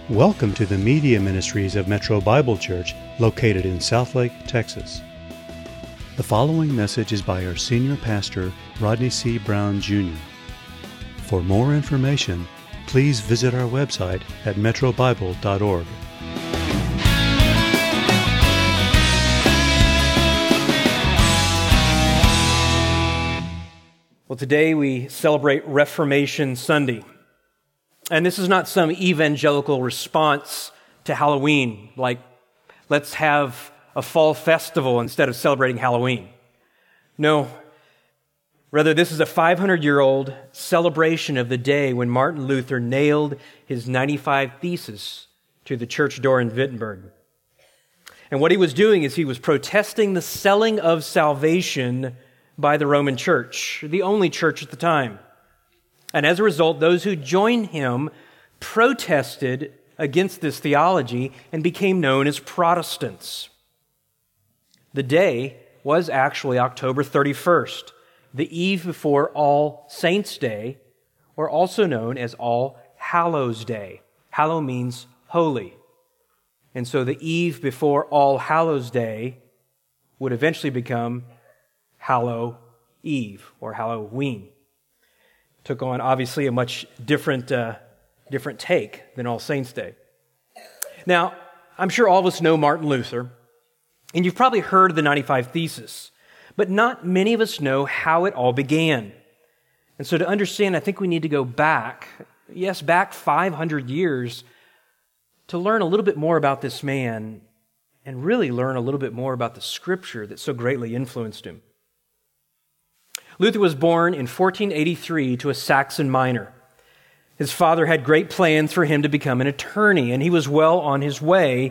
Welcome to the Media Ministries of Metro Bible Church, located in Southlake, Texas. The following message is by our senior pastor, Rodney C. Brown, Jr. For more information, please visit our website at metrobible.org. Well, today we celebrate Reformation Sunday. And this is not some evangelical response to Halloween, like let's have a fall festival instead of celebrating Halloween. No, rather this is a 500-year-old celebration of the day when Martin Luther nailed his 95 Theses to the church door in Wittenberg. And what he was doing is he was protesting the selling of salvation by the Roman Church, the only church at the time. And as a result, those who joined him protested against this theology and became known as Protestants. The day was actually October 31st, the eve before All Saints' Day, or also known as All Hallows' Day. Hallow means holy. And so the eve before All Hallows' Day would eventually become Hallow Eve or Halloween. Took on, obviously, a much different take than All Saints' Day. Now, I'm sure all of us know Martin Luther, and you've probably heard of the 95 Theses, but not many of us know how it all began. And so to understand, I think we need to go back 500 years to learn a little bit more about this man and really learn a little bit more about the Scripture that so greatly influenced him. Luther was born in 1483 to a Saxon miner. His father had great plans for him to become an attorney, and he was well on his way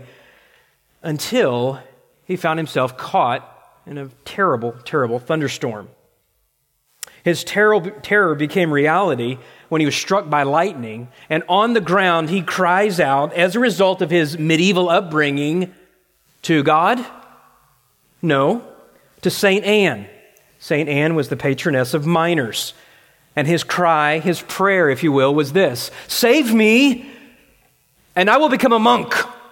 until he found himself caught in a terrible, terrible thunderstorm. His terror became reality when he was struck by lightning, and on the ground he cries out, as a result of his medieval upbringing, to God? No, to St. Anne. St. Anne was the patroness of miners. And his cry, his prayer, if you will, was this: save me, and I will become a monk.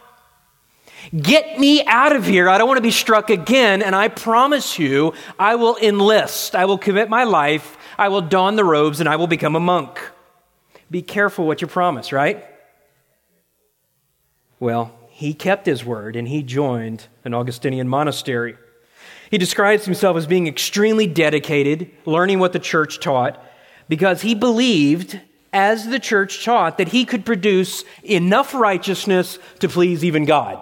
Get me out of here. I don't want to be struck again, and I promise you, I will enlist. I will commit my life. I will don the robes, and I will become a monk. Be careful what you promise, right? Well, he kept his word, and he joined an Augustinian monastery. He describes himself as being extremely dedicated, learning what the church taught, because he believed, as the church taught, that he could produce enough righteousness to please even God.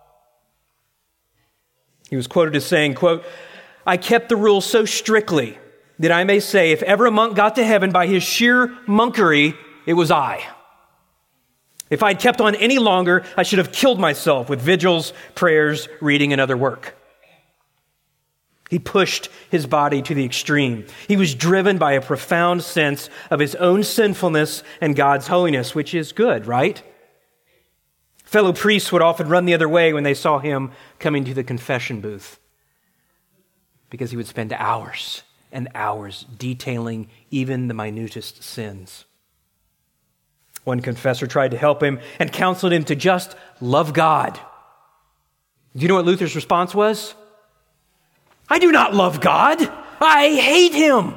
He was quoted as saying, quote, "I kept the rules so strictly that I may say, if ever a monk got to heaven by his sheer monkery, it was I. If I'd kept on any longer, I should have killed myself with vigils, prayers, reading, and other work." He pushed his body to the extreme. He was driven by a profound sense of his own sinfulness and God's holiness, which is good, right? Fellow priests would often run the other way when they saw him coming to the confession booth, because he would spend hours and hours detailing even the minutest sins. One confessor tried to help him and counseled him to just love God. Do you know what Luther's response was? I do not love God. I hate him.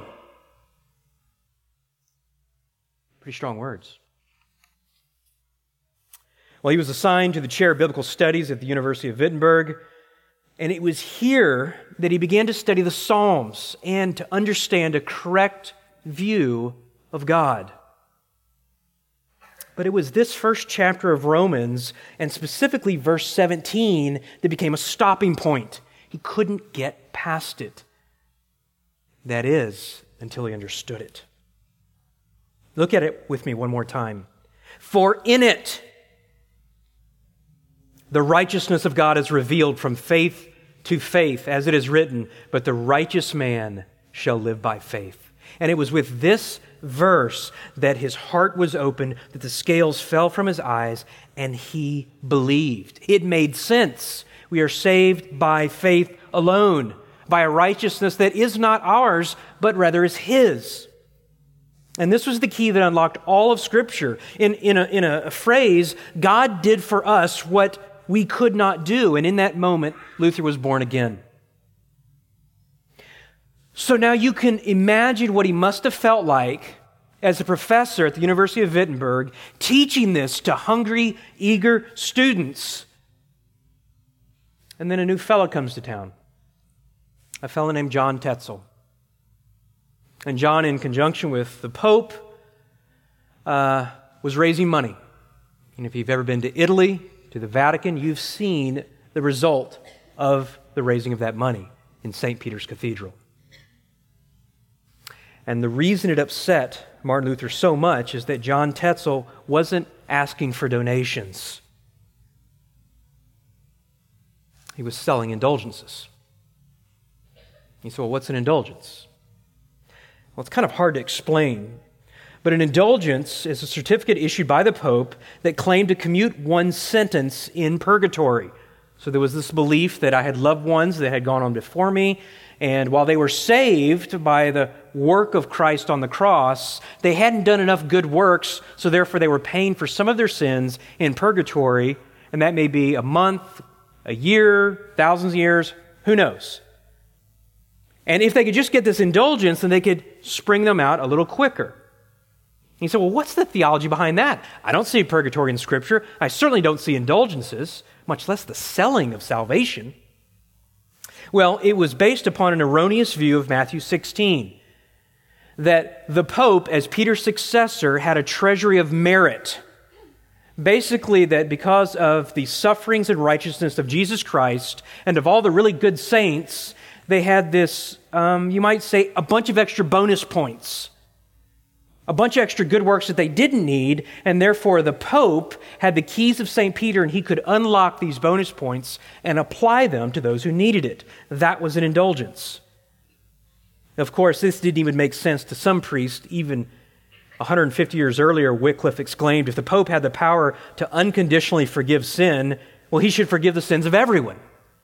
Pretty strong words. Well, he was assigned to the chair of biblical studies at the University of Wittenberg, and it was here that he began to study the Psalms and to understand a correct view of God. But it was this first chapter of Romans, and specifically verse 17, that became a stopping point. He couldn't get past it. That is, until he understood it. Look at it with me one more time. For in it, the righteousness of God is revealed from faith to faith, as it is written, but the righteous man shall live by faith. And it was with this verse that his heart was opened, that the scales fell from his eyes, and he believed. It made sense. We are saved by faith alone, by a righteousness that is not ours, but rather is His. And this was the key that unlocked all of Scripture. In a phrase, God did for us what we could not do. And in that moment, Luther was born again. So now you can imagine what he must have felt like as a professor at the University of Wittenberg, teaching this to hungry, eager students. And then a new fellow comes to town, a fellow named John Tetzel. And John, in conjunction with the Pope, was raising money. And if you've ever been to Italy, to the Vatican, you've seen the result of the raising of that money in St. Peter's Cathedral. And the reason it upset Martin Luther so much is that John Tetzel wasn't asking for donations. He was selling indulgences. He said, well, what's an indulgence? Well, it's kind of hard to explain. But an indulgence is a certificate issued by the Pope that claimed to commute one's sentence in purgatory. So there was this belief that I had loved ones that had gone on before me, and while they were saved by the work of Christ on the cross, they hadn't done enough good works, so therefore they were paying for some of their sins in purgatory, and that may be a month, a year, thousands of years, who knows? And if they could just get this indulgence, then they could spring them out a little quicker. He said, well, what's the theology behind that? I don't see purgatory in Scripture. I certainly don't see indulgences, much less the selling of salvation. Well, it was based upon an erroneous view of Matthew 16, that the Pope, as Peter's successor, had a treasury of merit. Basically, that because of the sufferings and righteousness of Jesus Christ and of all the really good saints, they had this, you might say, a bunch of extra bonus points. A bunch of extra good works that they didn't need, and therefore the Pope had the keys of St. Peter, and he could unlock these bonus points and apply them to those who needed it. That was an indulgence. Of course, this didn't even make sense to some priests. Even 150 years earlier, Wycliffe exclaimed, if the Pope had the power to unconditionally forgive sin, well, he should forgive the sins of everyone.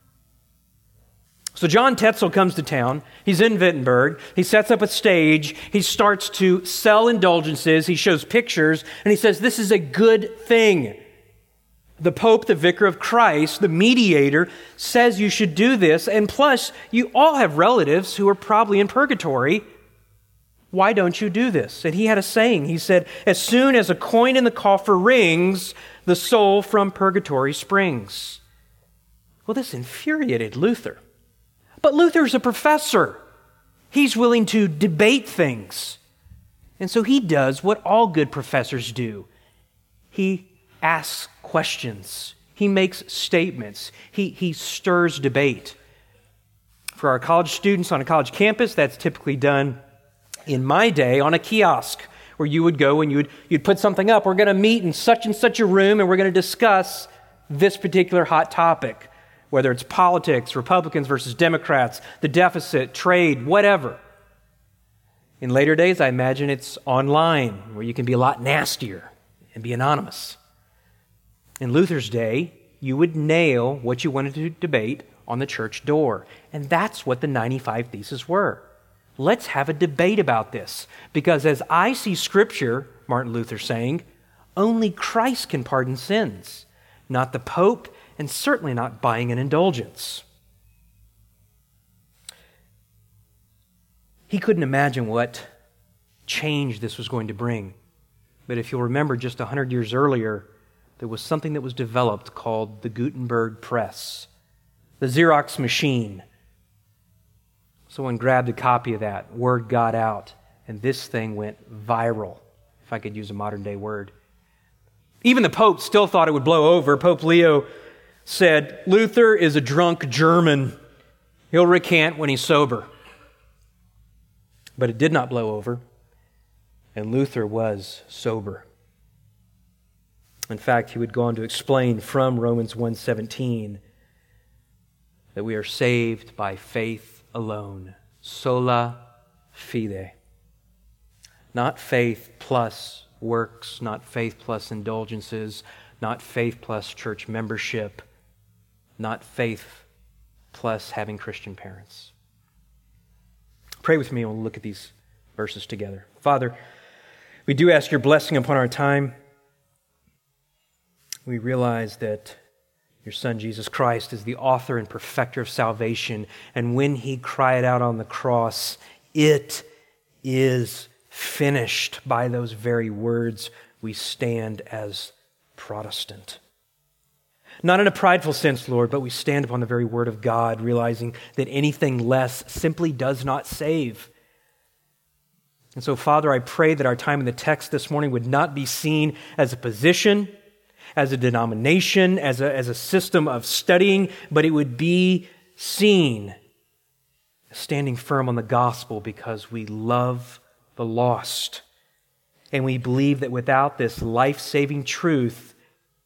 So John Tetzel comes to town. He's in Wittenberg. He sets up a stage. He starts to sell indulgences. He shows pictures, and he says, this is a good thing. The Pope, the Vicar of Christ, the mediator, says you should do this, and plus, you all have relatives who are probably in purgatory. Why don't you do this? And he had a saying. He said, as soon as a coin in the coffer rings, the soul from purgatory springs. Well, this infuriated Luther. But Luther's a professor. He's willing to debate things. And so he does what all good professors do. He asks questions. He makes statements. He stirs debate. For our college students on a college campus, that's typically done in my day on a kiosk, where you would go and you'd put something up. We're going to meet in such and such a room, and we're going to discuss this particular hot topic. Whether it's politics, Republicans versus Democrats, the deficit, trade, whatever. In later days, I imagine it's online, where you can be a lot nastier and be anonymous. In Luther's day, you would nail what you wanted to debate on the church door. And that's what the 95 Theses were. Let's have a debate about this. Because as I see Scripture, Martin Luther saying, only Christ can pardon sins, not the Pope, and certainly not buying an indulgence. He couldn't imagine what change this was going to bring. But if you'll remember, just 100 years earlier, there was something that was developed called the Gutenberg press, the Xerox machine. Someone grabbed a copy of that, word got out, and this thing went viral, if I could use a modern-day word. Even the Pope still thought it would blow over. Pope Leo said, Luther is a drunk German. He'll recant when he's sober. But it did not blow over, and Luther was sober. In fact, he would go on to explain from Romans 1:17 that we are saved by faith alone, sola fide. Not faith plus works, not faith plus indulgences, not faith plus church membership, not faith plus having Christian parents. Pray with me and we'll look at these verses together. Father, We do ask your blessing upon our time. We realize that your Son, Jesus Christ, is the author and perfecter of salvation. And when he cried out on the cross, "It is finished," by those very words, we stand as Protestant. Not in a prideful sense, Lord, but we stand upon the very word of God, realizing that anything less simply does not save. And so, Father, I pray that our time in the text this morning would not be seen as a position, as a denomination, as a system of studying, but it would be seen as standing firm on the gospel because we love the lost. And we believe that without this life-saving truth,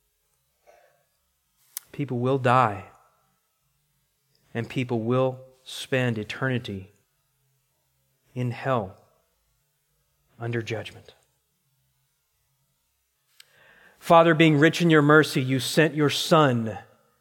people will die and people will spend eternity in hell under judgment. Father, being rich in your mercy, you sent your Son.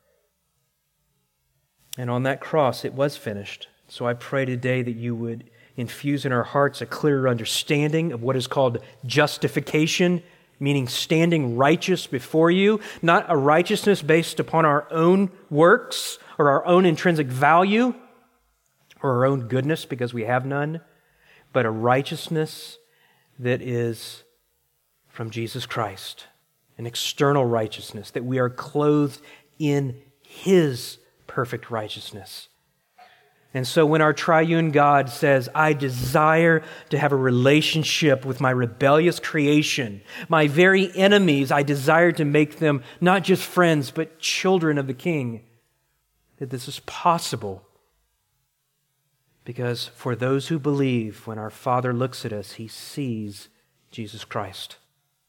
And on that cross, it was finished. So I pray today that you would infuse in our hearts a clearer understanding of what is called justification, meaning standing righteous before you, not a righteousness based upon our own works or our own intrinsic value or our own goodness because we have none, but a righteousness that is from Jesus Christ, an external righteousness, that we are clothed in His perfect righteousness. And so when our triune God says, "I desire to have a relationship with my rebellious creation, my very enemies, I desire to make them not just friends, but children of the King," that this is possible. Because for those who believe, when our Father looks at us, He sees Jesus Christ.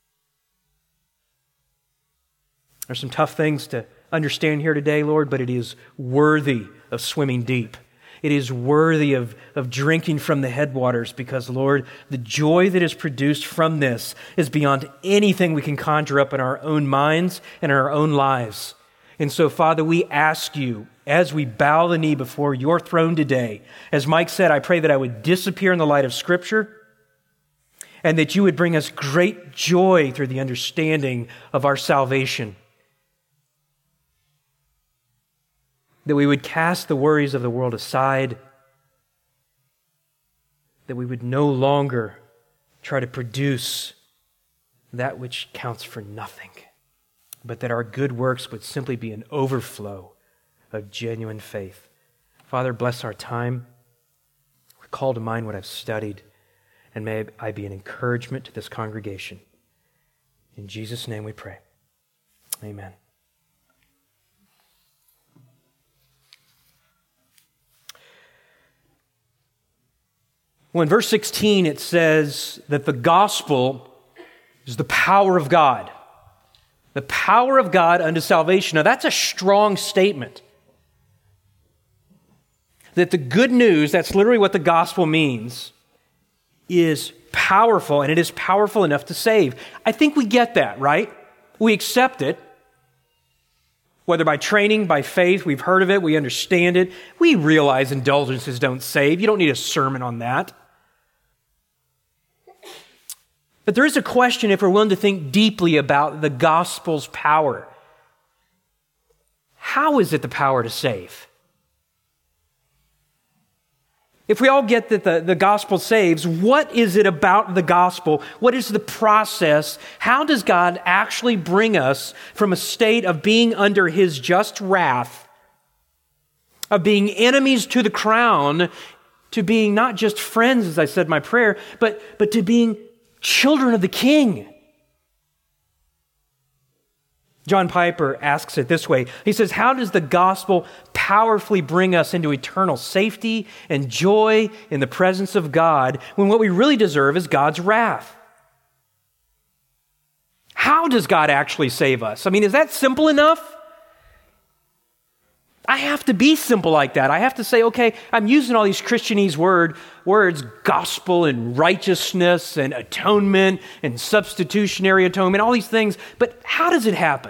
There's some tough things to understand here today, Lord, but it is worthy of swimming deep. It is worthy of drinking from the headwaters because, Lord, the joy that is produced from this is beyond anything we can conjure up in our own minds and in our own lives. And so, Father, we ask you, as we bow the knee before your throne today, as Mike said, I pray that I would disappear in the light of Scripture and that you would bring us great joy through the understanding of our salvation. That we would cast the worries of the world aside, that we would no longer try to produce that which counts for nothing, but that our good works would simply be an overflow of genuine faith. Father, bless our time. Recall to mind what I've studied, and may I be an encouragement to this congregation. In Jesus' name we pray. Amen. Well, in verse 16, it says that the gospel is the power of God. The power of God unto salvation. Now, that's a strong statement. That the good news, that's literally what the gospel means, is powerful, and it is powerful enough to save. I think we get that, right? We accept it. Whether by training, by faith, we've heard of it, we understand it. We realize indulgences don't save. You don't need a sermon on that. But there is a question if we're willing to think deeply about the gospel's power. How is it the power to save? If we all get that the gospel saves, what is it about the gospel? What is the process? How does God actually bring us from a state of being under His just wrath, of being enemies to the crown, to being not just friends, as I said in my prayer, but to being children of the King? John Piper asks it this way. He says, how does the gospel powerfully bring us into eternal safety and joy in the presence of God when what we really deserve is God's wrath? How does God actually save us? I mean, is that simple enough? I have to be simple like that. I have to say, okay, I'm using all these Christianese words, gospel and righteousness and atonement and substitutionary atonement, all these things, but how does it happen?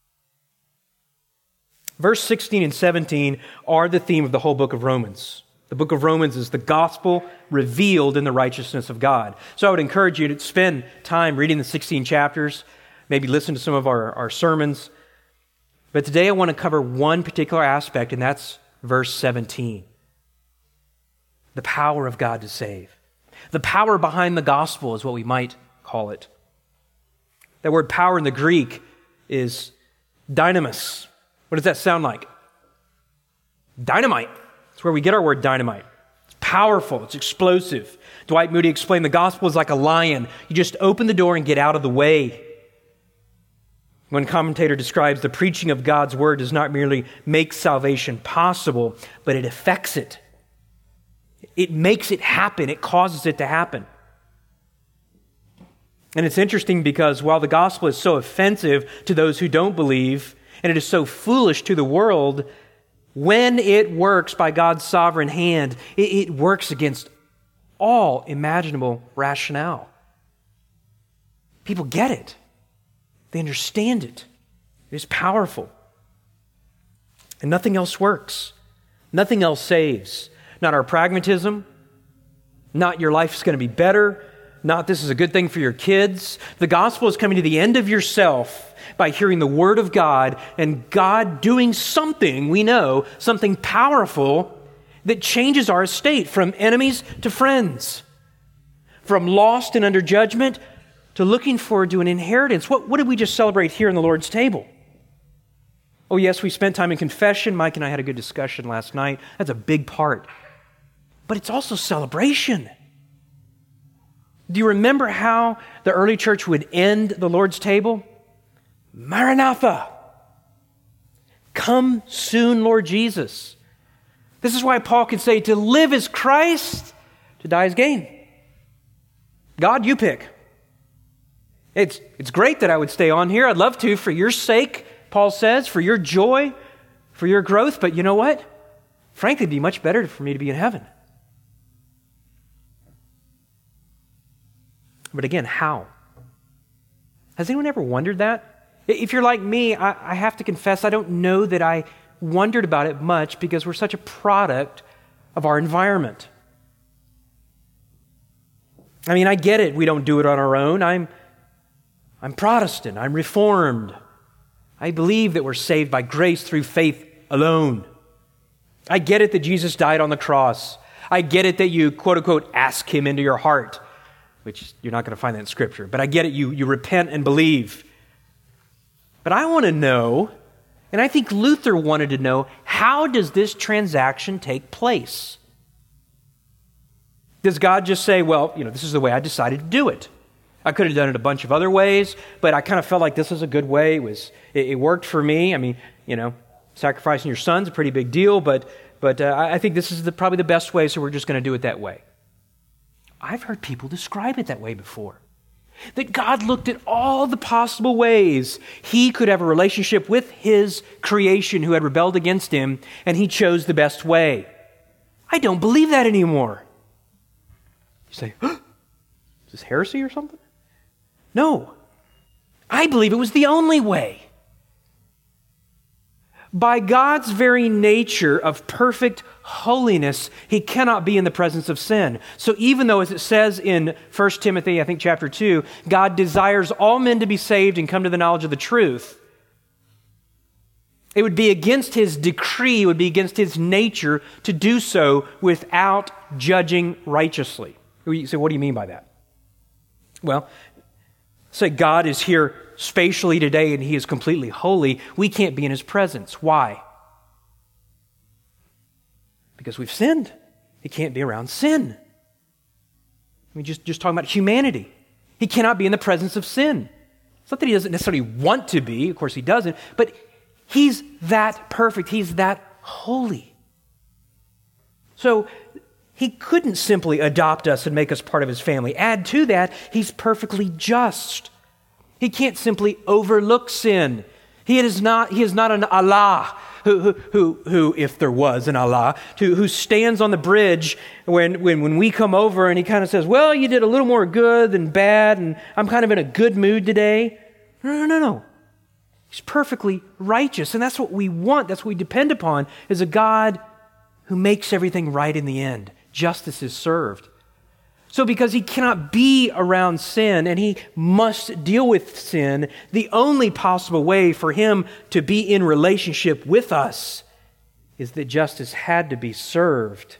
Verse 16 and 17 are the theme of the whole book of Romans. The book of Romans is the gospel revealed in the righteousness of God. So I would encourage you to spend time reading the 16 chapters, maybe listen to some of our sermons. But today I want to cover one particular aspect, and that's verse 17. The power of God to save. The power behind the gospel is what we might call it. That word power in the Greek is dynamis. What does that sound like? Dynamite. That's where we get our word dynamite. It's powerful. It's explosive. Dwight Moody explained the gospel is like a lion. You just open the door and get out of the way. One commentator describes the preaching of God's word does not merely make salvation possible, but it affects it. It makes it happen. It causes it to happen. And it's interesting because while the gospel is so offensive to those who don't believe, and it is so foolish to the world, when it works by God's sovereign hand, it works against all imaginable rationale. People get it. They understand it. It is powerful. And nothing else works. Nothing else saves. Not our pragmatism. Not your life's going to be better. Not this is a good thing for your kids. The gospel is coming to the end of yourself by hearing the word of God and God doing something, we know, something powerful that changes our estate from enemies to friends, from lost and under judgment to looking forward to an inheritance. What did we just celebrate here in the Lord's table? Oh yes, we spent time in confession. Mike and I had a good discussion last night. That's a big part. But it's also celebration. Do you remember how the early church would end the Lord's table? Maranatha. Come soon, Lord Jesus. This is why Paul can say to live is Christ, to die is gain. God, you pick. It's great that I would stay on here. I'd love to for your sake, Paul says, for your joy, for your growth. But you know what? Frankly, it'd be much better for me to be in heaven. But again, how? Has anyone ever wondered that? If you're like me, I have to confess I don't know that I wondered about it much because we're such a product of our environment. I mean, I get it. We don't do it on our own. I'm Protestant. I'm Reformed. I believe that we're saved by grace through faith alone. I get it that Jesus died on the cross. I get it that you, quote unquote, ask Him into your heart, which you're not going to find that in Scripture. But I get it. You repent and believe. But I want to know, and I think Luther wanted to know, how does this transaction take place? Does God just say, well, this is the way I decided to do it. I could have done it a bunch of other ways, but I kind of felt like this was a good way. It worked for me. I mean, sacrificing your son's a pretty big deal, but I think this is probably the best way, so we're just going to do it that way. I've heard people describe it that way before. That God looked at all the possible ways He could have a relationship with His creation who had rebelled against Him, and He chose the best way. I don't believe that anymore. You say, is this heresy or something? No. I believe it was the only way. By God's very nature of perfect holiness, He cannot be in the presence of sin. So even though, as it says in 1 Timothy, I think chapter 2, God desires all men to be saved and come to the knowledge of the truth, it would be against His decree, it would be against His nature to do so without judging righteously. You say, what do you mean by that? Well, say God is here spatially today and He is completely holy. We can't be in His presence. Why? Because we've sinned. He can't be around sin. I mean, just talking about humanity. He cannot be in the presence of sin. It's not that He doesn't necessarily want to be. Of course He doesn't. But He's that perfect. He's that holy. So He couldn't simply adopt us and make us part of His family. Add to that, He's perfectly just. He can't simply overlook sin. He is not an Allah who, if there was an Allah, who stands on the bridge when we come over and He kind of says, well, you did a little more good than bad, and I'm kind of in a good mood today. No. He's perfectly righteous, and that's what we want. That's what we depend upon, is a God who makes everything right in the end. Justice is served. So because he cannot be around sin and he must deal with sin, the only possible way for him to be in relationship with us is that justice had to be served.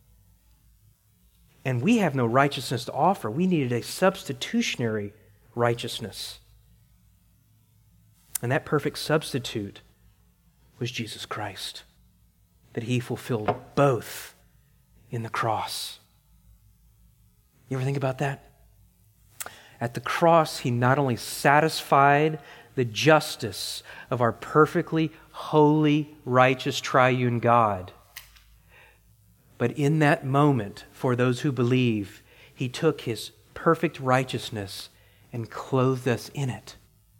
And we have no righteousness to offer. We needed a substitutionary righteousness. And that perfect substitute was Jesus Christ, that he fulfilled both in the cross. You ever think about that? At the cross, he not only satisfied the justice of our perfectly holy, righteous, triune God, but in that moment, for those who believe, he took his perfect righteousness and clothed us in it.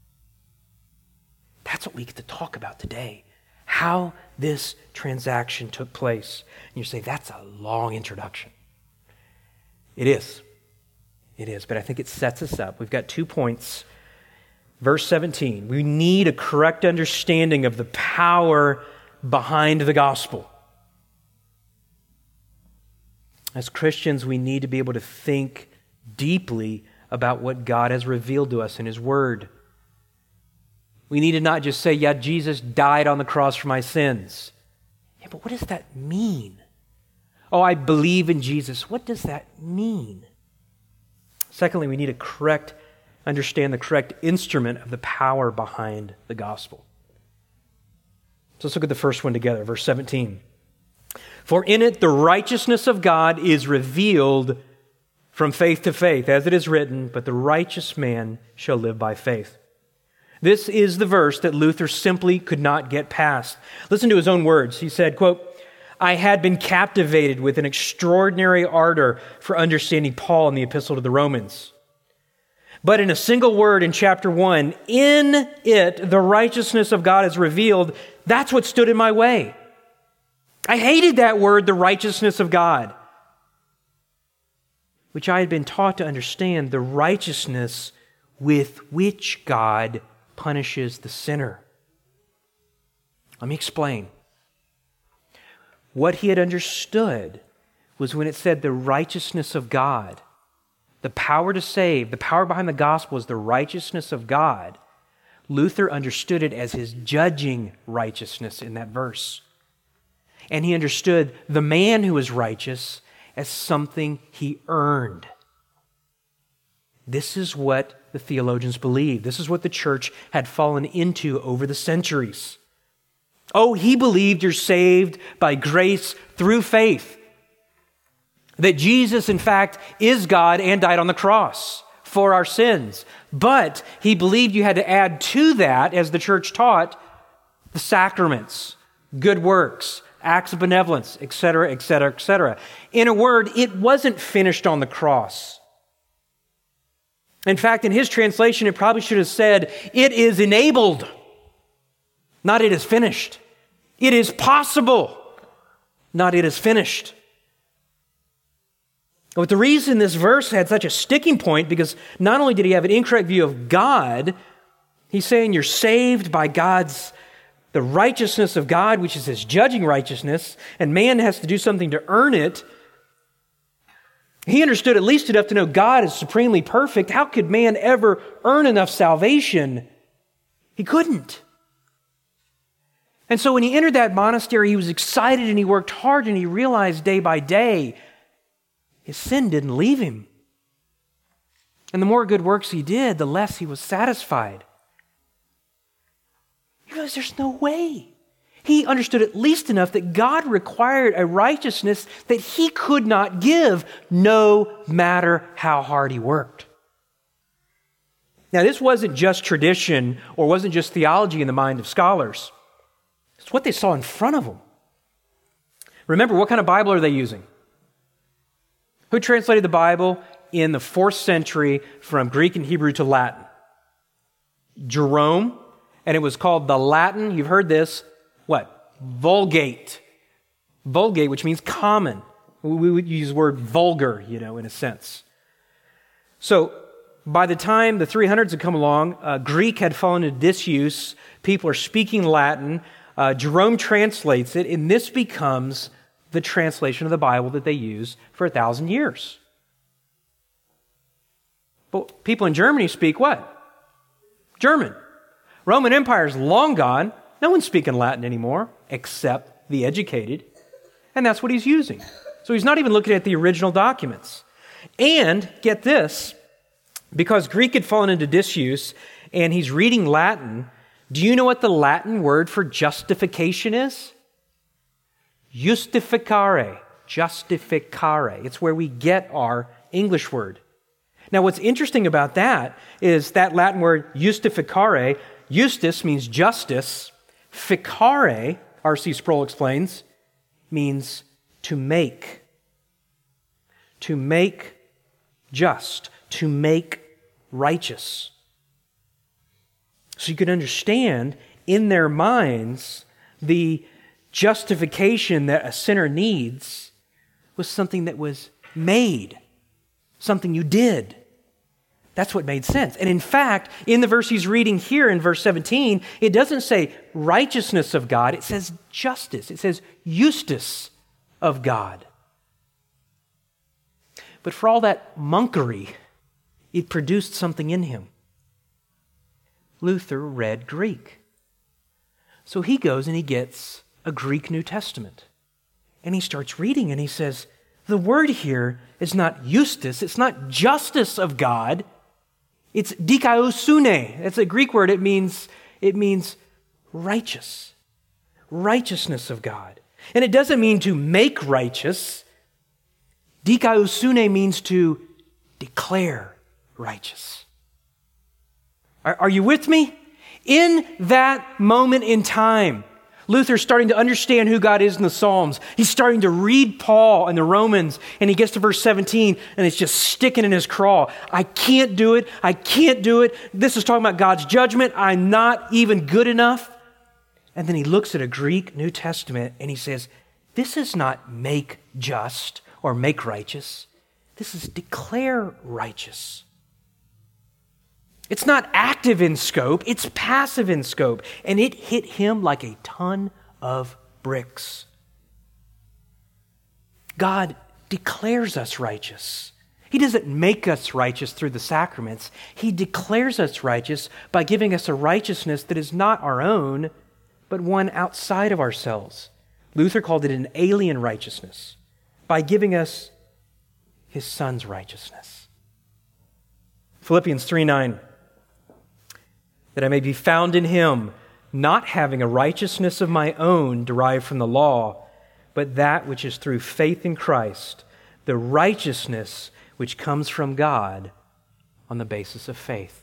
That's what we get to talk about today, how this transaction took place. And you say, that's a long introduction. It is, but I think it sets us up. We've got 2 points. Verse 17, we need a correct understanding of the power behind the gospel. As Christians, we need to be able to think deeply about what God has revealed to us in his word. We need to not just say, yeah, Jesus died on the cross for my sins. Yeah, but what does that mean? Oh, I believe in Jesus. What does that mean? Secondly, we need to understand the correct instrument of the power behind the gospel. So let's look at the first one together, verse 17. For in it the righteousness of God is revealed from faith to faith, as it is written, but the righteous man shall live by faith. This is the verse that Luther simply could not get past. Listen to his own words. He said, quote, I had been captivated with an extraordinary ardor for understanding Paul in the Epistle to the Romans. But in a single word in chapter 1, in it the righteousness of God is revealed, that's what stood in my way. I hated that word, the righteousness of God, which I had been taught to understand, the righteousness with which God punishes the sinner. Let me explain. What he had understood was when it said the righteousness of God, the power to save, the power behind the gospel is the righteousness of God. Luther understood it as his judging righteousness in that verse. And he understood the man who is righteous as something he earned. This is what the theologians believed. This is what the church had fallen into over the centuries. Oh, he believed you're saved by grace through faith. That Jesus, in fact, is God and died on the cross for our sins. But he believed you had to add to that, as the church taught, the sacraments, good works, acts of benevolence, etc., etc., etc. In a word, it wasn't finished on the cross. In fact, in his translation, it probably should have said, it is enabled, not it is finished. It is possible, not it is finished. But the reason this verse had such a sticking point, because not only did he have an incorrect view of God, he's saying you're saved by the righteousness of God, which is his judging righteousness, and man has to do something to earn it. He understood at least enough to know God is supremely perfect. How could man ever earn enough salvation? He couldn't. And so when he entered that monastery, he was excited and he worked hard and he realized day by day his sin didn't leave him. And the more good works he did, the less he was satisfied. He realized there's no way. He understood at least enough that God required a righteousness that he could not give, no matter how hard he worked. Now, this wasn't just tradition or wasn't just theology in the mind of scholars. It's what they saw in front of them. Remember, what kind of Bible are they using? Who translated the Bible in the 4th century from Greek and Hebrew to Latin? Jerome, and it was called the Latin, you've heard this, what? Vulgate. Vulgate, which means common. We would use the word vulgar, in a sense. So, by the time the 300s had come along, Greek had fallen into disuse. People are speaking Latin. Jerome translates it, and this becomes the translation of the Bible that they use for 1,000 years. But people in Germany speak what? German. Roman Empire is long gone. No one's speaking Latin anymore, except the educated. And that's what he's using. So he's not even looking at the original documents. And, get this, because Greek had fallen into disuse and he's reading Latin, do you know what the Latin word for justification is? Justificare. Justificare. It's where we get our English word. Now, what's interesting about that is that Latin word justificare, justus means justice, ficare, R.C. Sproul explains, means to make. To make just, to make righteous. So you can understand in their minds the justification that a sinner needs was something that was made, something you did. That's what made sense. And in fact, in the verse he's reading here in verse 17, it doesn't say righteousness of God, it says justice. It says justus of God. But for all that monkery, it produced something in him. Luther read Greek. So he goes and he gets a Greek New Testament. And he starts reading and he says, the word here is not justus, it's not justice of God, it's dikaiosune. It's a Greek word, it means righteous, righteousness of God. And it doesn't mean to make righteous. Dikaiosune means to declare righteous. Are you with me? In that moment in time, Luther's starting to understand who God is in the Psalms. He's starting to read Paul and the Romans, and he gets to verse 17, and it's just sticking in his craw. I can't do it. I can't do it. This is talking about God's judgment. I'm not even good enough. And then he looks at a Greek New Testament, and he says, this is not make just or make righteous. This is declare righteous. It's not active in scope, it's passive in scope. And it hit him like a ton of bricks. God declares us righteous. He doesn't make us righteous through the sacraments. He declares us righteous by giving us a righteousness that is not our own, but one outside of ourselves. Luther called it an alien righteousness, by giving us his Son's righteousness. Philippians 3:9. That I may be found in him, not having a righteousness of my own derived from the law, but that which is through faith in Christ, the righteousness which comes from God on the basis of faith.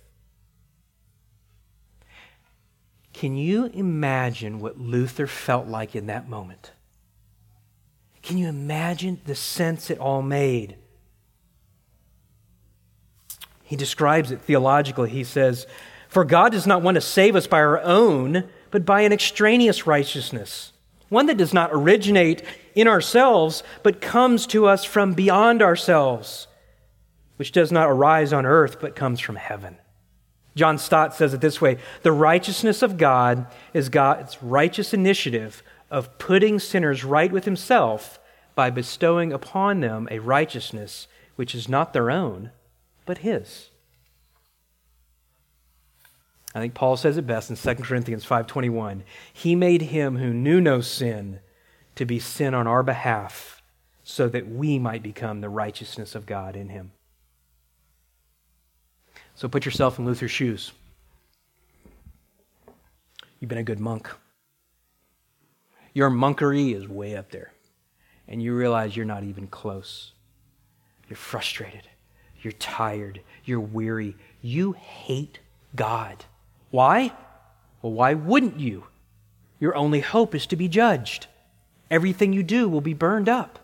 Can you imagine what Luther felt like in that moment? Can you imagine the sense it all made? He describes it theologically. He says, for God does not want to save us by our own, but by an extraneous righteousness, one that does not originate in ourselves, but comes to us from beyond ourselves, which does not arise on earth, but comes from heaven. John Stott says it this way, the righteousness of God is God's righteous initiative of putting sinners right with himself by bestowing upon them a righteousness which is not their own, but his. I think Paul says it best in 2 Corinthians 5:21. He made him who knew no sin to be sin on our behalf so that we might become the righteousness of God in him. So put yourself in Luther's shoes. You've been a good monk. Your monkery is way up there. And you realize you're not even close. You're frustrated. You're tired. You're weary. You hate God. Why? Well, why wouldn't you? Your only hope is to be judged. Everything you do will be burned up.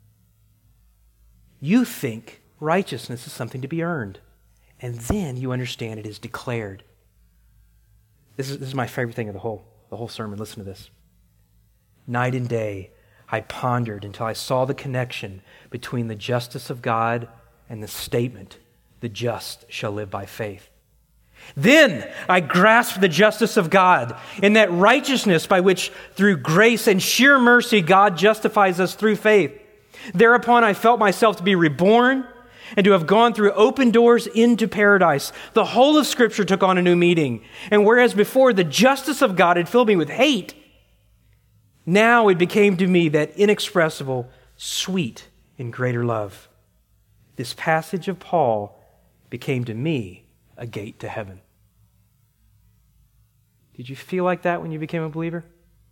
You think righteousness is something to be earned. And then you understand it is declared. This is my favorite thing of the whole sermon. Listen to this. Night and day, I pondered until I saw the connection between the justice of God and the statement, the just shall live by faith. Then I grasped the justice of God in that righteousness by which, through grace and sheer mercy, God justifies us through faith. Thereupon I felt myself to be reborn and to have gone through open doors into paradise. The whole of Scripture took on a new meaning. And whereas before the justice of God had filled me with hate, now it became to me that inexpressible, sweet, and greater love. This passage of Paul became to me a gate to heaven. Did you feel like that when you became a believer?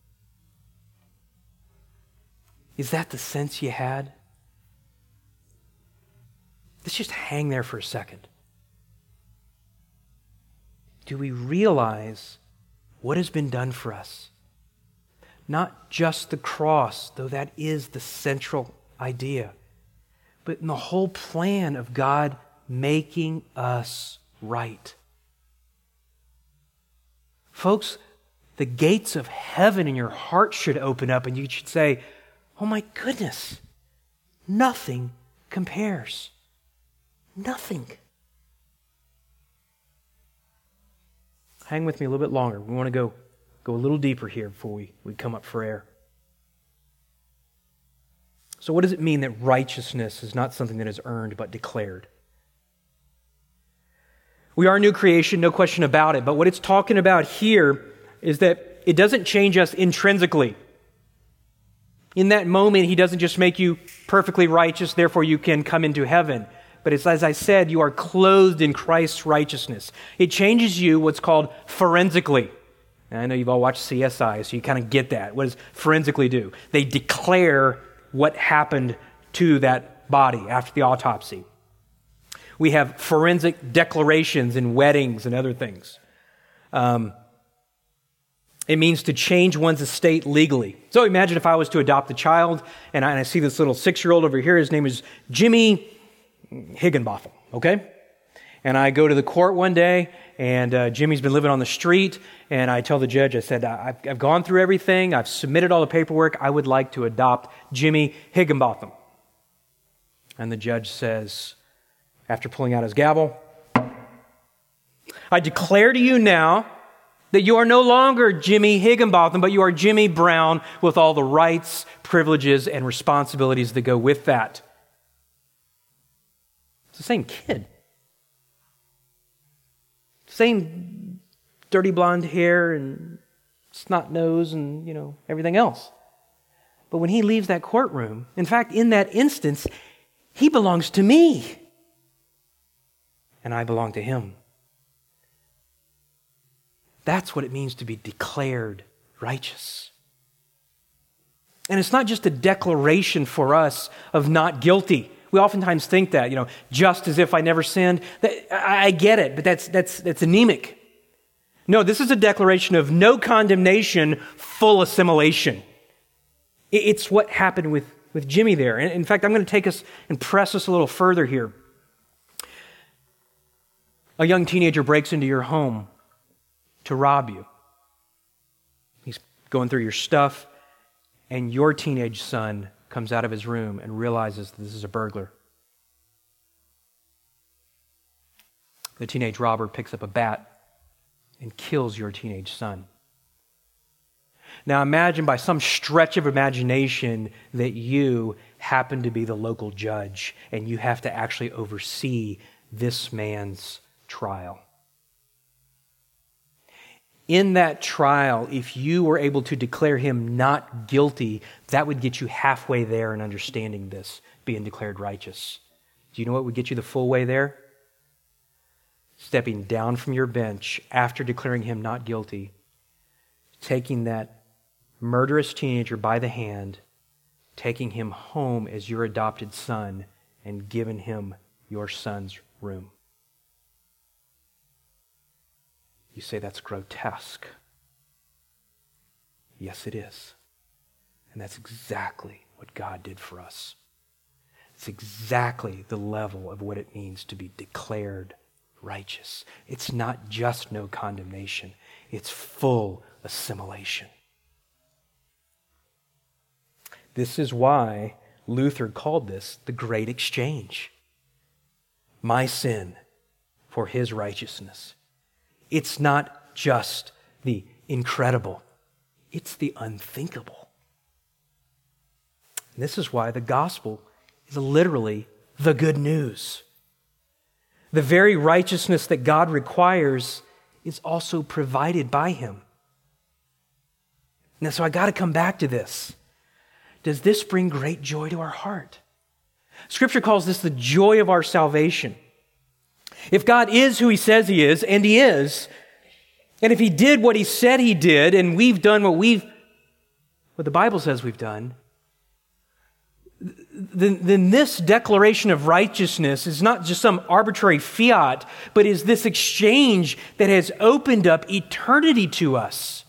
Is that the sense you had? Let's just hang there for a second. Do we realize what has been done for us? Not just the cross, though that is the central idea, but in the whole plan of God making us right. Folks, the gates of heaven in your heart should open up and you should say, oh my goodness, nothing compares. Nothing. Hang with me a little bit longer. We want to go a little deeper here before we come up for air. So what does it mean that righteousness is not something that is earned but declared? We are a new creation, no question about it, but what it's talking about here is that it doesn't change us intrinsically. In that moment, He doesn't just make you perfectly righteous, therefore you can come into heaven. But it's, as I said, you are clothed in Christ's righteousness. It changes you what's called forensically. And I know you've all watched CSI, so you kind of get that. What does forensically do? They declare what happened to that body after the autopsy. We have forensic declarations in weddings and other things. It means to change one's estate legally. So imagine if I was to adopt a child, and I see this little 6-year-old over here. His name is Jimmy Higginbotham, okay? And I go to the court one day, and Jimmy's been living on the street, and I tell the judge, I said, I've gone through everything. I've submitted all the paperwork. I would like to adopt Jimmy Higginbotham. And the judge says, after pulling out his gavel, I declare to you now that you are no longer Jimmy Higginbotham, but you are Jimmy Brown with all the rights, privileges, and responsibilities that go with that. It's the same kid. Same dirty blonde hair and snot nose and, everything else. But when he leaves that courtroom, in fact, in that instance, he belongs to me. And I belong to him. That's what it means to be declared righteous. And it's not just a declaration for us of not guilty. We oftentimes think that, just as if I never sinned. I get it, but that's anemic. No, this is a declaration of no condemnation, full assimilation. It's what happened with Jimmy there. And in fact, I'm going to take us and press us a little further here. A young teenager breaks into your home to rob you. He's going through your stuff, and your teenage son comes out of his room and realizes that this is a burglar. The teenage robber picks up a bat and kills your teenage son. Now imagine by some stretch of imagination that you happen to be the local judge and you have to actually oversee this man's trial. In that trial, if you were able to declare him not guilty, that would get you halfway there in understanding this, being declared righteous. Do you know what would get you the full way there? Stepping down from your bench after declaring him not guilty, taking that murderous teenager by the hand, taking him home as your adopted son, and giving him your son's room. You say that's grotesque. Yes, it is. And that's exactly what God did for us. It's exactly the level of what it means to be declared righteous. It's not just no condemnation. It's full assimilation. This is why Luther called this the great exchange. My sin for his righteousness. It's not just the incredible. It's the unthinkable. And this is why the gospel is literally the good news. The very righteousness that God requires is also provided by Him. Now, so I got to come back to this. Does this bring great joy to our heart? Scripture calls this the joy of our salvation. If God is who He says He is, and He is, and if He did what He said He did, and we've done what the Bible says we've done, then this declaration of righteousness is not just some arbitrary fiat, but is this exchange that has opened up eternity to us.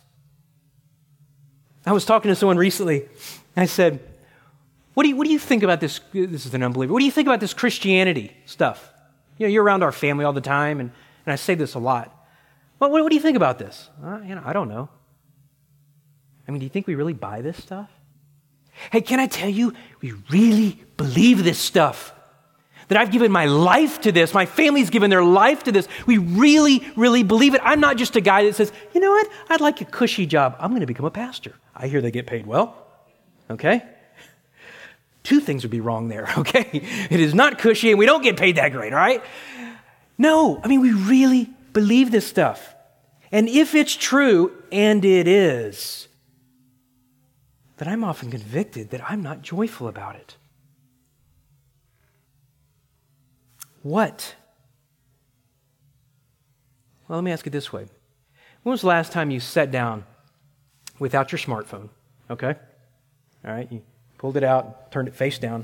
I was talking to someone recently, and I said, what do you think about this? This is an unbeliever. What do you think about this Christianity stuff? You know, you're around our family all the time, and I say this a lot. What do you think about this? I don't know. I mean, do you think we really buy this stuff? Hey, can I tell you, we really believe this stuff. That I've given my life to this. My family's given their life to this. We really, really believe it. I'm not just a guy that says, you know what? I'd like a cushy job. I'm going to become a pastor. I hear they get paid well. Okay? Two things would be wrong there, okay? It is not cushy and we don't get paid that great, all right? No, I mean, we really believe this stuff. And if it's true, and it is, then I'm often convicted that I'm not joyful about it. What? Well, let me ask it this way. When was the last time you sat down without your smartphone? Okay? All right, you pulled it out, turned it face down,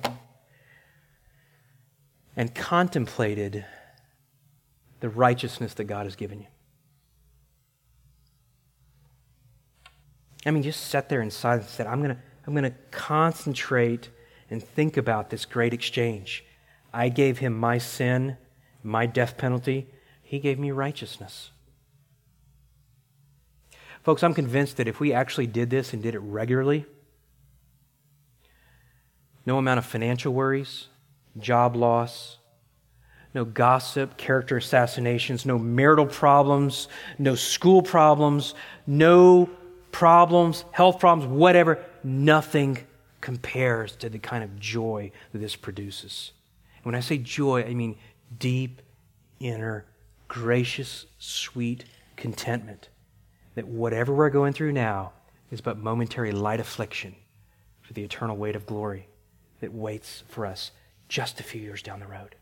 and contemplated the righteousness that God has given you. I mean, just sat there in silence and said, I'm going to concentrate and think about this great exchange. I gave Him my sin, my death penalty. He gave me righteousness. Folks, I'm convinced that if we actually did this and did it regularly, no amount of financial worries, job loss, no gossip, character assassinations, no marital problems, no school problems, no problems, health problems, whatever, nothing compares to the kind of joy that this produces. And when I say joy, I mean deep, inner, gracious, sweet contentment that whatever we're going through now is but momentary light affliction for the eternal weight of glory that waits for us just a few years down the road.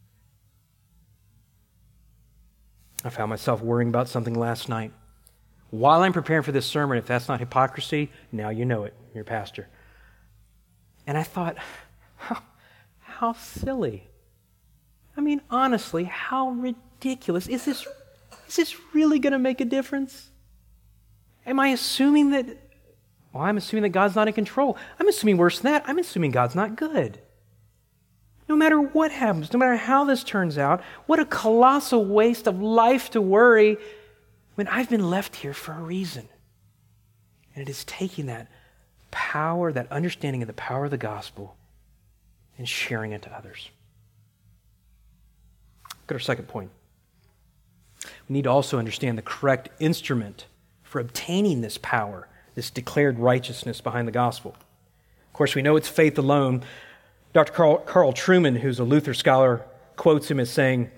I found myself worrying about something last night. While I'm preparing for this sermon, if that's not hypocrisy, now you know it, you're a pastor. And I thought, how silly. I mean, honestly, how ridiculous. Is this really going to make a difference? Am I assuming that, I'm assuming that God's not in control. I'm assuming worse than that. I'm assuming God's not good. No matter what happens, no matter how this turns out, what a colossal waste of life to worry when I've been left here for a reason. And it is taking that power, that understanding of the power of the gospel, and sharing it to others. Look at our second point. We need to also understand the correct instrument for obtaining this power, this declared righteousness behind the gospel. Of course, we know it's faith alone. Dr. Carl Trueman, who's a Luther scholar, quotes him as saying,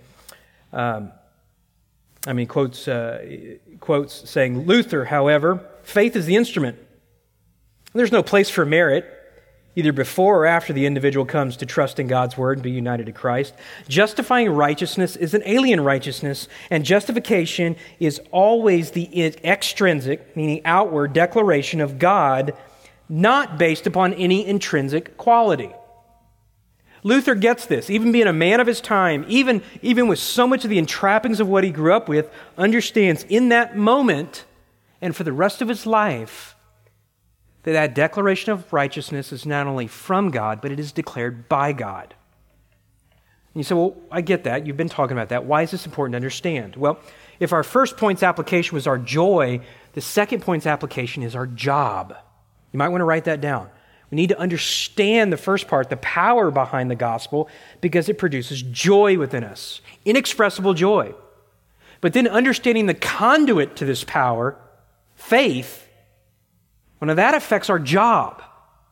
quotes saying, Luther, however, faith is the instrument. There's no place for merit, either before or after the individual comes to trust in God's word and be united to Christ. Justifying righteousness is an alien righteousness, and justification is always the extrinsic, meaning outward, declaration of God, not based upon any intrinsic quality. Luther gets this, even being a man of his time, even with so much of the entrappings of what he grew up with, understands in that moment and for the rest of his life that declaration of righteousness is not only from God, but it is declared by God. And you say, well, I get that. You've been talking about that. Why is this important to understand? Well, if our first point's application was our joy, the second point's application is our job. You might want to write that down. We need to understand the first part, the power behind the gospel, because it produces joy within us, inexpressible joy. But then understanding the conduit to this power, faith, well, now that affects our job.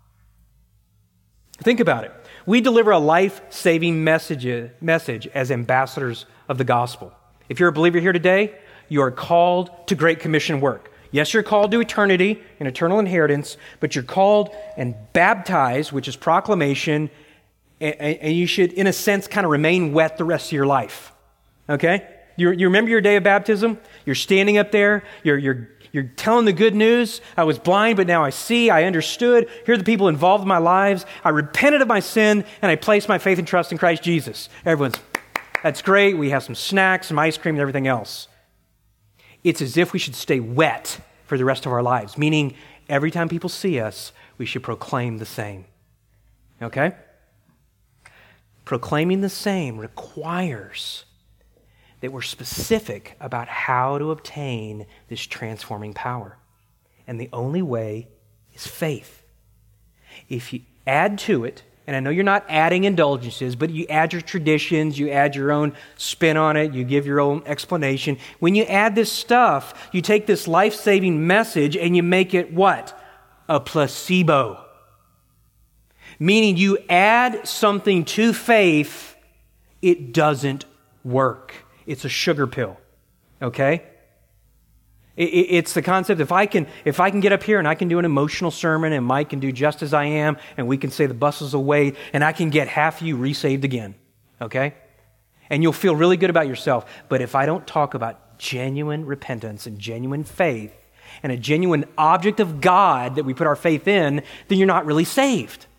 Think about it. We deliver a life-saving message as ambassadors of the gospel. If you're a believer here today, you are called to Great Commission work. Yes, you're called to eternity and eternal inheritance, but you're called and baptized, which is proclamation, and you should, in a sense, kind of remain wet the rest of your life. Okay? You remember your day of baptism? You're standing up there, you're telling the good news. I was blind, but now I see. I understood. Here are the people involved in my lives. I repented of my sin, and I placed my faith and trust in Christ Jesus. Everyone's, that's great. We have some snacks, some ice cream, and everything else. It's as if we should stay wet for the rest of our lives, meaning every time people see us, we should proclaim the same. Okay? Proclaiming the same requires that we're specific about how to obtain this transforming power. And the only way is faith. If you add to it, and I know you're not adding indulgences, but you add your traditions, you add your own spin on it, you give your own explanation. When you add this stuff, you take this life-saving message and you make it what? A placebo. Meaning you add something to faith, it doesn't work. It's a sugar pill, okay? It's the concept, if I can get up here and I can do an emotional sermon and Mike can do Just As I Am and we can say the buses will wait and I can get half of you resaved again, okay? And you'll feel really good about yourself. But if I don't talk about genuine repentance and genuine faith and a genuine object of God that we put our faith in, then you're not really saved.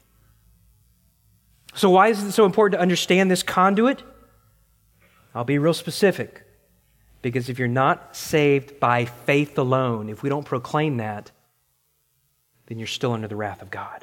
So why is it so important to understand this conduit? I'll be real specific. Because if you're not saved by faith alone, if we don't proclaim that, then you're still under the wrath of God.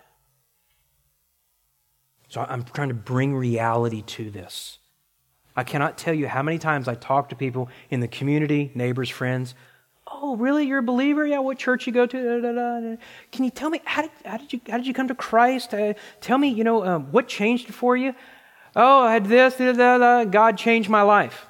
So I'm trying to bring reality to this. I cannot tell you how many times I talk to people in the community, neighbors, friends. Oh, really? You're a believer? Yeah, what church you go to? Da, da, da. Can you tell me, how did you come to Christ? Tell me, what changed for you? Oh, I had this, da, da, da. God changed my life.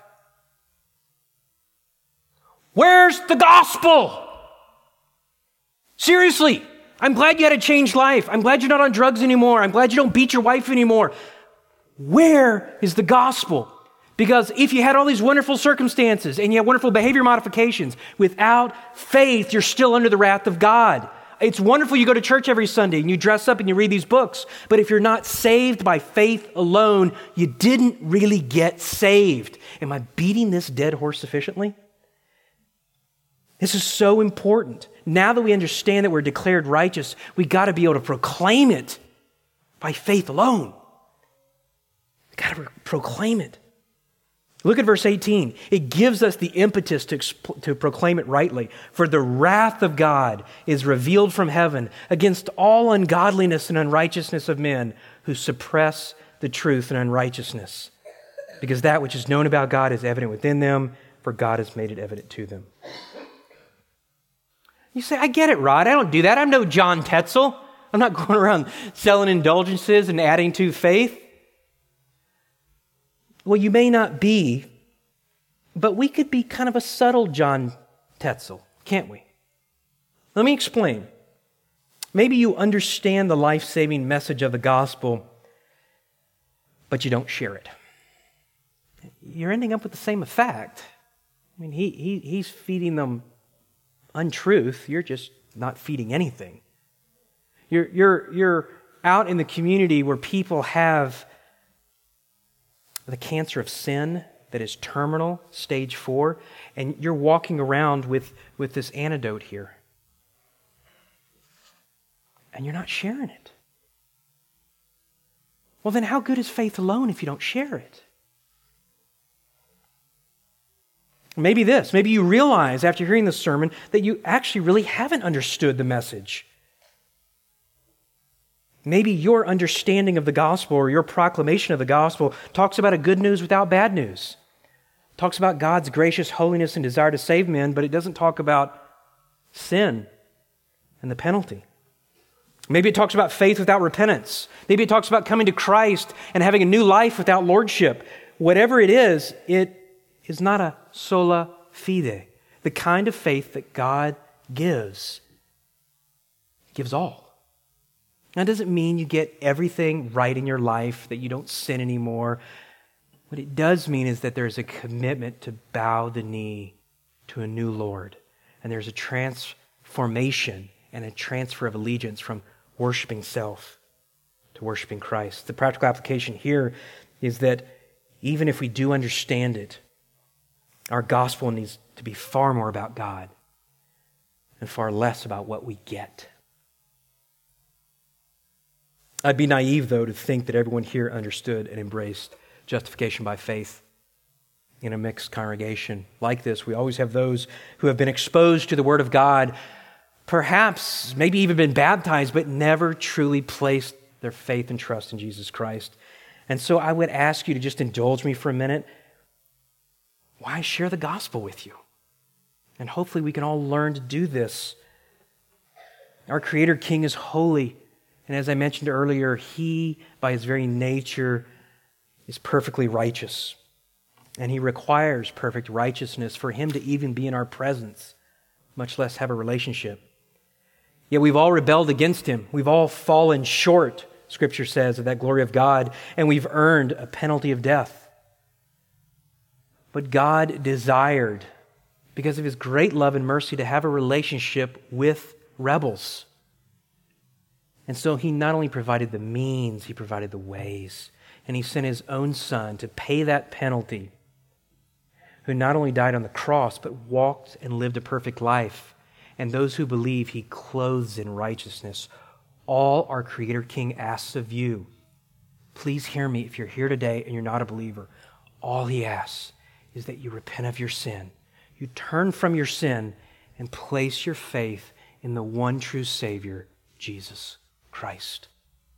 Where's the gospel? Seriously, I'm glad you had a changed life. I'm glad you're not on drugs anymore. I'm glad you don't beat your wife anymore. Where is the gospel? Because if you had all these wonderful circumstances and you had wonderful behavior modifications, without faith, you're still under the wrath of God. It's wonderful you go to church every Sunday and you dress up and you read these books, but if you're not saved by faith alone, you didn't really get saved. Am I beating this dead horse sufficiently? This is so important. Now that we understand that we're declared righteous, we got to be able to proclaim it by faith alone. We got to proclaim it. Look at verse 18. It gives us the impetus to proclaim it rightly. For the wrath of God is revealed from heaven against all ungodliness and unrighteousness of men who suppress the truth and unrighteousness. Because that which is known about God is evident within them, for God has made it evident to them. You say, I get it, Rod. I don't do that. I'm no John Tetzel. I'm not going around selling indulgences and adding to faith. Well, you may not be, but we could be kind of a subtle John Tetzel, can't we? Let me explain. Maybe you understand the life-saving message of the gospel, but you don't share it. You're ending up with the same effect. I mean, he's feeding them untruth. You're just not feeding anything. You're out in the community where people have the cancer of sin that is terminal, stage 4, and you're walking around with this antidote here. And you're not sharing it. Well, then how good is faith alone if you don't share it? Maybe you realize after hearing this sermon that you actually really haven't understood the message. Maybe your understanding of the gospel or your proclamation of the gospel talks about a good news without bad news. It talks about God's gracious holiness and desire to save men, but it doesn't talk about sin and the penalty. Maybe it talks about faith without repentance. Maybe it talks about coming to Christ and having a new life without lordship. Whatever it is not a sola fide, the kind of faith that God gives. He gives all. That doesn't mean you get everything right in your life, that you don't sin anymore. What it does mean is that there's a commitment to bow the knee to a new Lord. And there's a transformation and a transfer of allegiance from worshiping self to worshiping Christ. The practical application here is that even if we do understand it, our gospel needs to be far more about God and far less about what we get. I'd be naive, though, to think that everyone here understood and embraced justification by faith. In a mixed congregation like this, we always have those who have been exposed to the Word of God, perhaps maybe even been baptized, but never truly placed their faith and trust in Jesus Christ. And so I would ask you to just indulge me for a minute. Why share the gospel with you? And hopefully we can all learn to do this. Our Creator King is holy. And as I mentioned earlier, He, by His very nature, is perfectly righteous. And He requires perfect righteousness for Him to even be in our presence, much less have a relationship. Yet we've all rebelled against Him. We've all fallen short, Scripture says, of that glory of God, and we've earned a penalty of death. But God desired, because of His great love and mercy, to have a relationship with rebels. And so He not only provided the means, He provided the ways. And He sent His own Son to pay that penalty, who not only died on the cross, but walked and lived a perfect life. And those who believe He clothes in righteousness. All our Creator King asks of you, please hear me if you're here today and you're not a believer, all He asks is that you repent of your sin. You turn from your sin and place your faith in the one true Savior, Jesus Christ.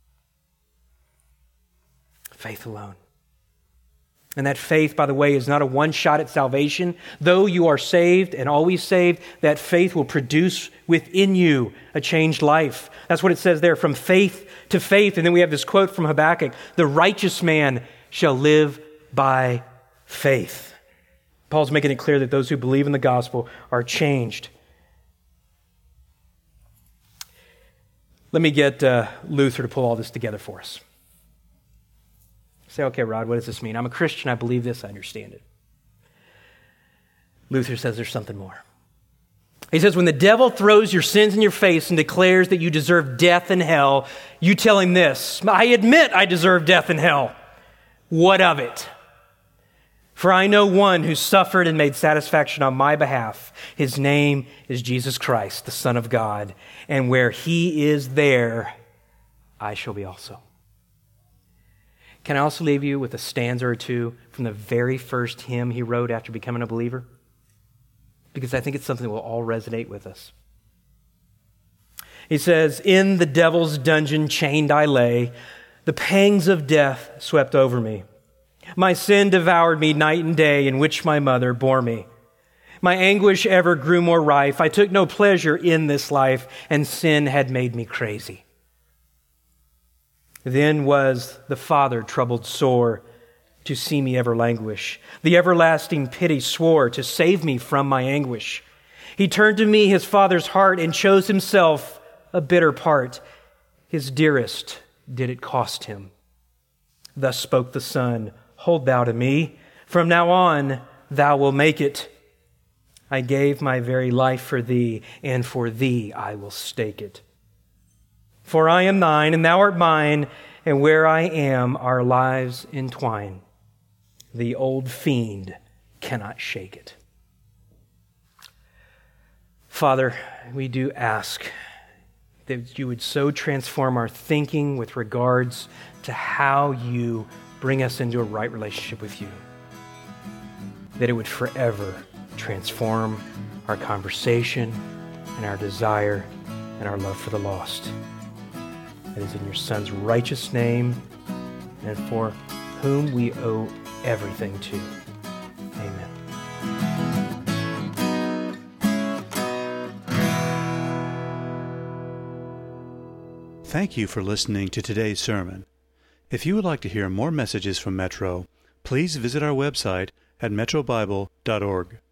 Faith alone. And that faith, by the way, is not a one shot at salvation. Though you are saved and always saved, that faith will produce within you a changed life. That's what it says there, from faith to faith. And then we have this quote from Habakkuk, the righteous man shall live by faith. Paul's making it clear that those who believe in the gospel are changed. Let me get Luther to pull all this together for us. Say, okay, Rod, what does this mean? I'm a Christian, I believe this, I understand it. Luther says there's something more. He says, when the devil throws your sins in your face and declares that you deserve death and hell, you tell him this, I admit I deserve death and hell. What of it? For I know one who suffered and made satisfaction on my behalf. His name is Jesus Christ, the Son of God. And where He is, there I shall be also. Can I also leave you with a stanza or two from the very first hymn he wrote after becoming a believer? Because I think it's something that will all resonate with us. He says, in the devil's dungeon chained I lay, the pangs of death swept over me. My sin devoured me night and day, in which my mother bore me. My anguish ever grew more rife. I took no pleasure in this life, and sin had made me crazy. Then was the Father troubled sore to see me ever languish. The everlasting pity swore to save me from my anguish. He turned to me His Father's heart and chose Himself a bitter part. His dearest did it cost Him. Thus spoke the Son, hold thou to me. From now on thou wilt make it. I gave my very life for thee, and for thee I will stake it. For I am thine, and thou art mine, and where I am, our lives entwine. The old fiend cannot shake it. Father, we do ask that you would so transform our thinking with regards to how you bring us into a right relationship with you, that it would forever transform our conversation and our desire and our love for the lost. It is in your Son's righteous name and for whom we owe everything to. Amen. Thank you for listening to today's sermon. If you would like to hear more messages from Metro, please visit our website at metrobible.org.